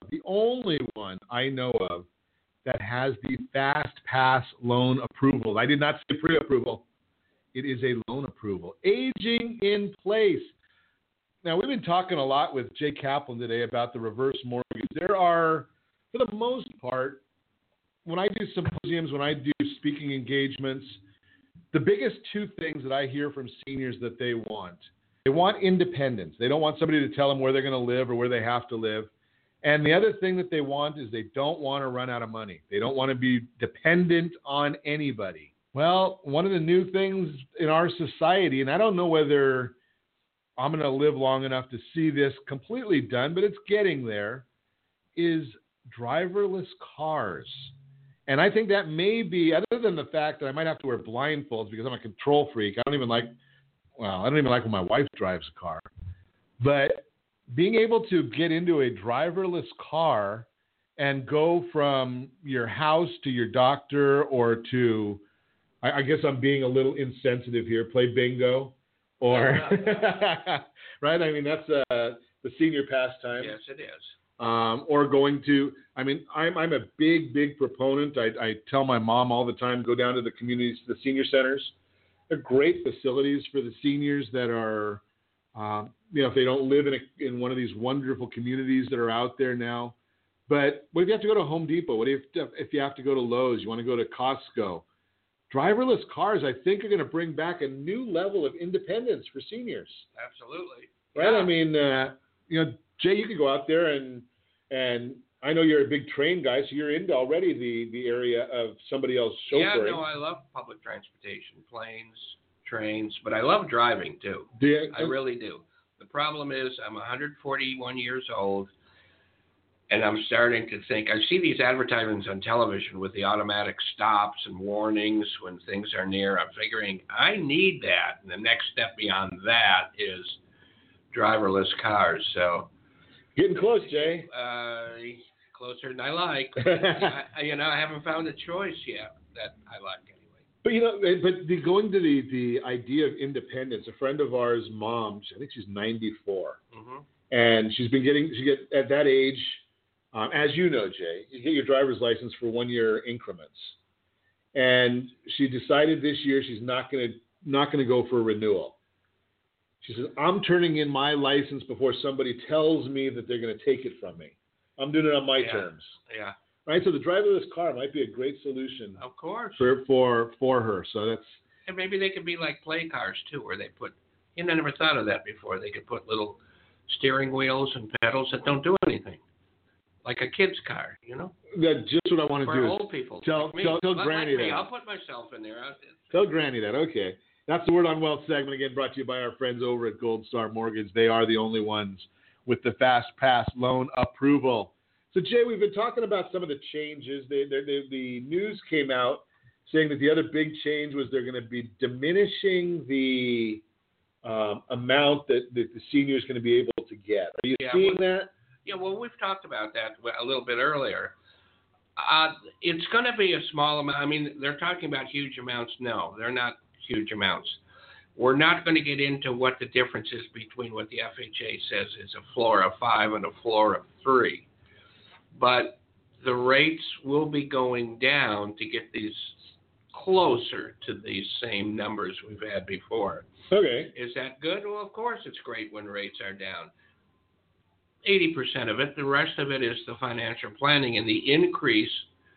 that has the Fast Pass loan approval. I did not say pre-approval. It is a loan approval. Aging in place. Now, we've been talking a lot with Jay Kaplan today about the reverse mortgage. There are, for the most part, when I do symposiums, when I do speaking engagements, the biggest two things that I hear from seniors that they want independence. They don't want somebody to tell them where they're going to live or where they have to live. And the other thing that they want is they don't want to run out of money. They don't want to be dependent on anybody. Well, one of the new things in our society, and I don't know whether I'm going to live long enough to see this completely done, but it's getting there, is driverless cars. And I think that may be, other than the fact that I might have to wear blindfolds because I'm a control freak. I don't even like when my wife drives a car. But being able to get into a driverless car and go from your house to your doctor or to, I guess I'm being a little insensitive here, play bingo. Or, right? I mean, that's the senior pastime. Yes, it is. Or going to, I mean, I'm a big proponent. I tell my mom all the time, go down to the communities, the senior centers. They're great facilities for the seniors that are, if they don't live in one of these wonderful communities that are out there now. But what if you have to go to Home Depot? What if you have to go to Lowe's? You want to go to Costco? Driverless cars, I think, are going to bring back a new level of independence for seniors. Absolutely. Right? Yeah. I mean, Jay, you could go out there and I know you're a big train guy, so you're into already the area of somebody else chauffeuring. Yeah, no, I love public transportation, planes, trains, but I love driving too. I really do. The problem is I'm 141 years old. And I'm starting to think, I see these advertisements on television with the automatic stops and warnings when things are near. I'm figuring I need that. And the next step beyond that is driverless cars. So, getting close, Jay. Closer than I like. I haven't found a choice yet that I like anyway. But going to the idea of independence, a friend of ours' mom, I think she's 94, and she gets at that age. As you know, Jay, you get your driver's license for 1 year increments, and she decided this year she's not going to go for a renewal. She says, "I'm turning in my license before somebody tells me that they're going to take it from me. I'm doing it on my terms." Yeah. Right. So the driverless car might be a great solution. Of course. For her. So that's. And maybe they could be like play cars too, where they put. I never thought of that before. They could put little steering wheels and pedals that don't do anything. Like a kid's car, That's just what I want to do. For old people. Tell Granny that. I'll put myself in there. Tell Granny that. Okay. That's the Word on Wealth segment, again, brought to you by our friends over at Gold Star Mortgage. They are the only ones with the Fast Pass loan approval. So, Jay, we've been talking about some of the changes. The news came out saying that the other big change was they're going to be diminishing the amount that the senior is going to be able to get. Are you seeing that? Yeah, well, we've talked about that a little bit earlier. It's going to be a small amount. I mean, they're talking about huge amounts. No, they're not huge amounts. We're not going to get into what the difference is between what the FHA says is a floor of 5 and a floor of 3. But the rates will be going down to get these closer to these same numbers we've had before. Okay. Is that good? Well, of course it's great when rates are down. 80% of it. The rest of it is the financial planning and the increase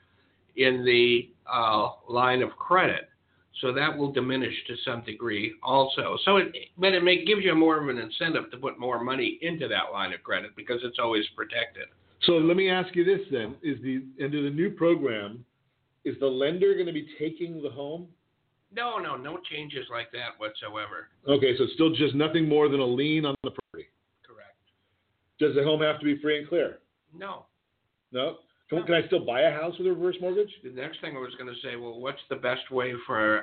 in the line of credit. So that will diminish to some degree also. But it gives you more of an incentive to put more money into that line of credit because it's always protected. So let me ask you this then: under the new program, is the lender going to be taking the home? No changes like that whatsoever. Okay, so it's still just nothing more than a lien on the property. Correct. Does the home have to be free and clear? No. No? Can I still buy a house with a reverse mortgage? The next thing I was going to say, well, what's the best way for,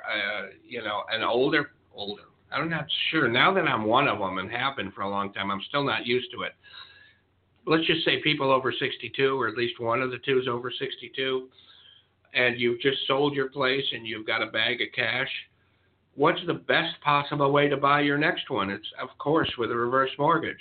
an older, I'm not sure. Now that I'm one of them and have been for a long time, I'm still not used to it. Let's just say people over 62, or at least one of the two is over 62, and you've just sold your place and you've got a bag of cash. What's the best possible way to buy your next one? It's, of course, with a reverse mortgage.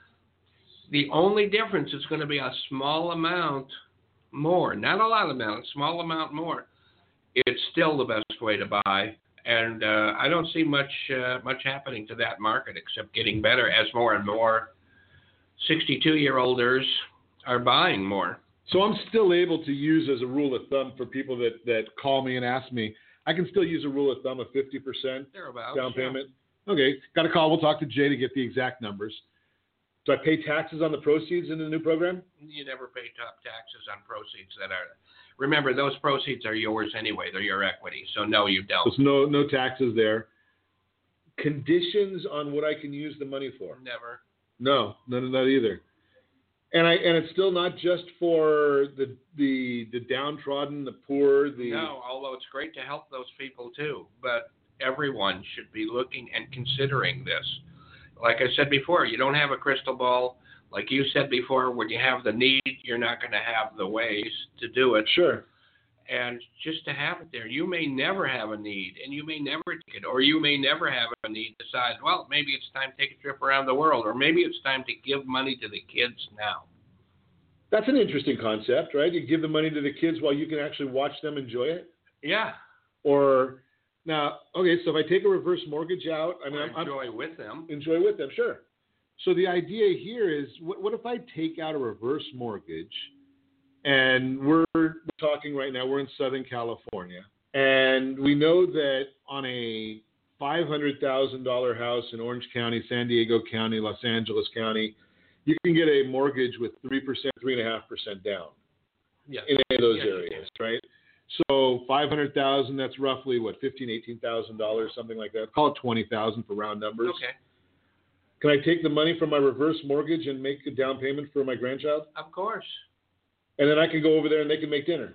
The only difference is going to be a small amount more, not a lot of amount, a small amount more. It's still the best way to buy, and I don't see much happening to that market except getting better as more and more 62-year-olders are buying more. So I'm still able to use as a rule of thumb for people that call me and ask me, I can still use a rule of thumb of 50% down payment? Yeah. Okay, got a call. We'll talk to Jay to get the exact numbers. Do I pay taxes on the proceeds in the new program? You never pay top taxes on proceeds that are. Remember, those proceeds are yours anyway. They're your equity. So no, you don't. There's no taxes there. Conditions on what I can use the money for? Never. No, none of that either. And it's still not just for the downtrodden, the poor, No, although it's great to help those people too. But everyone should be looking and considering this. Like I said before, you don't have a crystal ball. Like you said before, when you have the need, you're not going to have the ways to do it. Sure. And just to have it there, you may never have a need, and you may never take it, or you may never have a need. Decide, well, maybe it's time to take a trip around the world, or maybe it's time to give money to the kids now. That's an interesting concept, right? You give the money to the kids while you can actually watch them enjoy it? Yeah. Or... Now, okay, so if I take a reverse mortgage out, enjoy with them. Enjoy with them, sure. So the idea here is, what if I take out a reverse mortgage, and we're talking right now, we're in Southern California, and we know that on a $500,000 house in Orange County, San Diego County, Los Angeles County, you can get a mortgage with 3%, 3.5% down. Yeah. In any of those areas, right? So $500,000, that's roughly what, $15,000, $18,000, something like that. Call it $20,000 for round numbers. Okay. Can I take the money from my reverse mortgage and make a down payment for my grandchild? Of course. And then I can go over there and they can make dinner.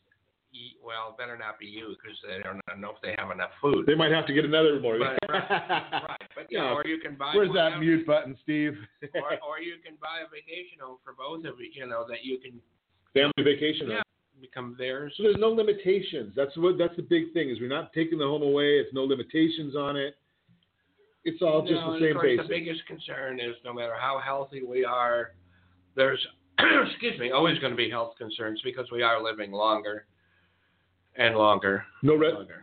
Well, better not be you because they don't know if they have enough food. They might have to get another mortgage. Right. But or you can buy. Where's that mute button, Steve? or you can buy a vacation home for both of you. That you can. Family vacation home. Yeah. Become theirs. So there's no limitations. That's the big thing is we're not taking the home away. It's no limitations on it. It's all just the same basics. The biggest concern is no matter how healthy we are, there's always going to be health concerns because we are living longer and longer. No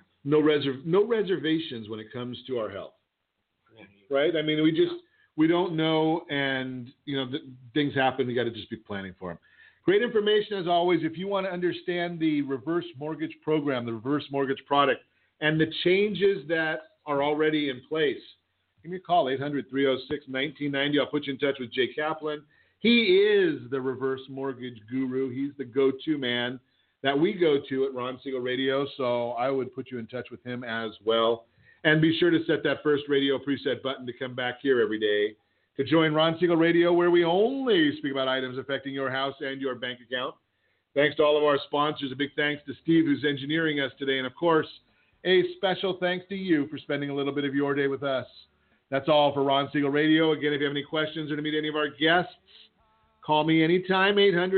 reservations when it comes to our health. Right? I mean, we don't know, and things happen. We got to just be planning for them. Great information as always. If you want to understand the reverse mortgage program, the reverse mortgage product, and the changes that are already in place, give me a call, 800-306-1990. I'll put you in touch with Jay Kaplan. He is the reverse mortgage guru. He's the go-to man that we go to at Ron Siegel Radio, so I would put you in touch with him as well. And be sure to set that first radio preset button to come back here every day to join Ron Siegel Radio, where we only speak about items affecting your house and your bank account. Thanks to all of our sponsors. A big thanks to Steve, who's engineering us today. And, of course, a special thanks to you for spending a little bit of your day with us. That's all for Ron Siegel Radio. Again, if you have any questions or to meet any of our guests, call me anytime,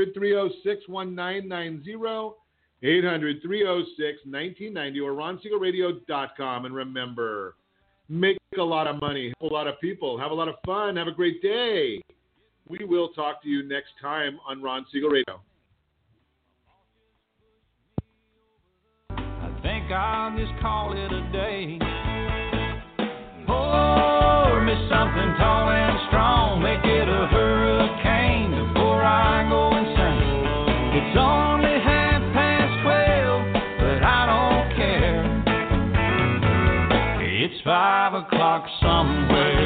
800-306-1990, 800-306-1990, or ronsiegelradio.com. And remember, make a lot of money, help a lot of people, have a lot of fun, have a great day. We will talk to you next time on Ron Siegel Radio. I think I'll just call it a day. Pour me something tall and strong, make it a hurricane before I go insane. It's only 12:30, but I don't care. It's 5 o'clock somewhere.